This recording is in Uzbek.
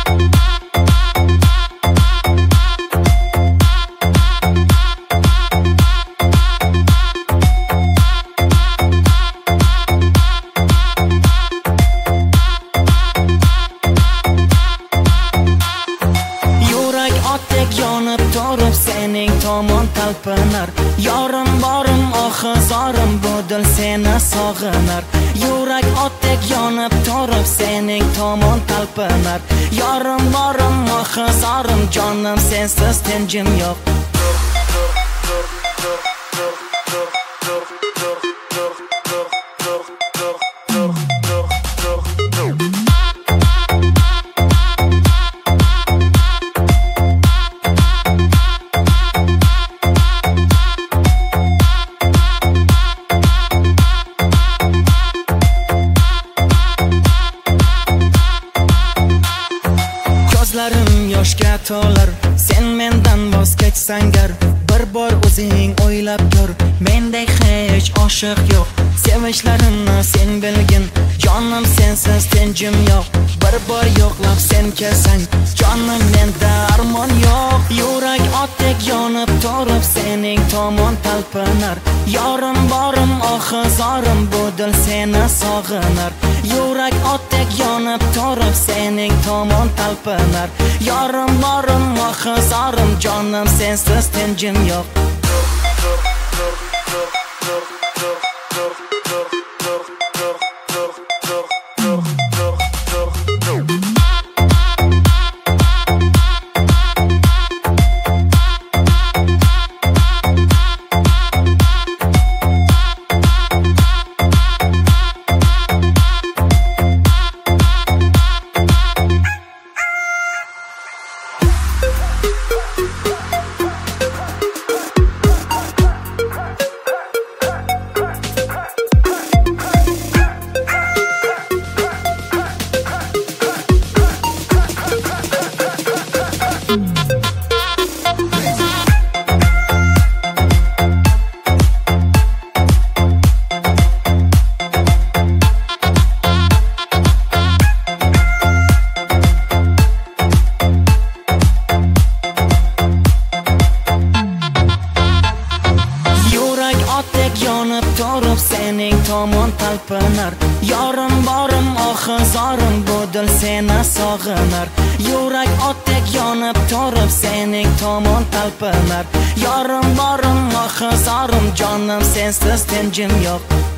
Yonib turib sening tomon talpinar. Yorim borim oxizorim bu dil seni sog'inar. Yurak otdek yonib turib sening tomon talpinar. Yorim borim oxizorim jonim sensiz tinchim yo'q. Ko'zlarim yoshga to'lar, sen mendan voz kechsang gar. Bir bor o'zing o'ylab ko'r, mendek hech oshiq yo'q. Sevishlarimni sen bilgin, jonim sensiz tinchim yo'q. Bir bor yo'qlab sen kelsang, jonim menda armon yo'q. Yurak otdek yonib turib sening tomon talpinar. Yorim borim oxizorim bu dil seni sog'inar. Yurak otdek yonib turib sening tomon talpinar. Yorim borim oxizorim jonim sensiz tinchim yo'q. Yonib turib sening tomon talpinar. Yorim borim oxizorim bu dil seni sog'inar. Yurak otdek yonib turib sening tomon talpinar. Yorim borim oxizorim jonim sensiz tinchim yo'q.